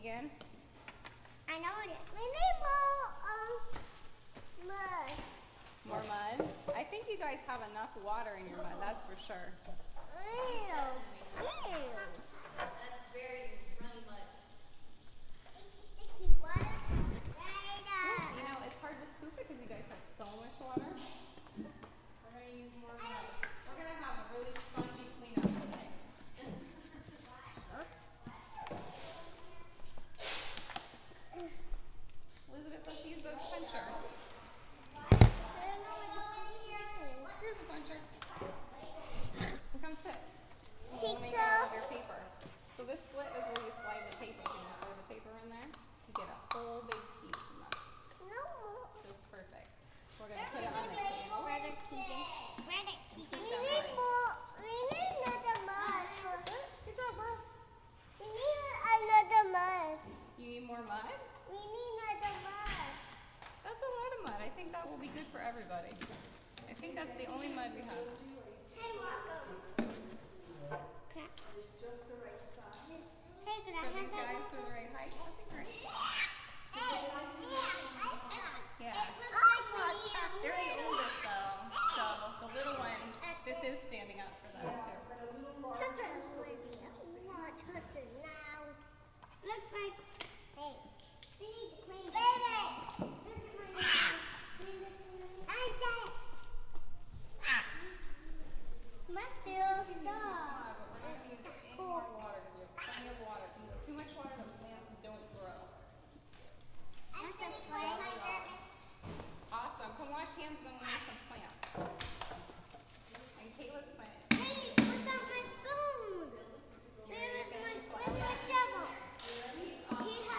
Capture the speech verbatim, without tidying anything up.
Keegan? I know it is. We need more um, mud. More mud? I think you guys have enough water in your mud, that's for sure. Ew. Ew. That's very runny mud. Sticky water. Right up. You know, it's hard to scoop it because you guys have so much water. We're going to use more mud. We're going to have a really spongy cleanup today. Elizabeth, let's use the puncher. Here's a puncher. Come sit. We'll make out of your paper. So this slit is where you slide the paper. Can you slide the paper in there? You get a whole big piece of that. No. Just perfect. We're going to put it on the table. Spread it, Keegan. Spread it, Keegan. We Good job, need Marty. more. We need another mud. Good job, girl. We need another mud. You need more mud? We need another mud. That's a lot of mud. I think that will be good for everybody. I think that's the only mud we have. Hey, Marco. It's just the right size. Hey, could I For have these that? guys for the right height? I think right. Yeah. They're the oldest though, so the little ones, this is standing up for them too. But a little larger. Touch it, Olivia. Not touch it now. Looks like, hey, we need to clean this. Baby! This is my name. Clean this one. I got it. Matthew, stop. But we're not going to use any more water. We have plenty of water. If you use too much water, the plants don't grow. That's a flag. Awesome. Come wash hands and then we'll use some plants. And Kayla's plant. Hey, what's up my spoon? You ready to Where's my, finish your where's flower? my shovel? He's He awesome.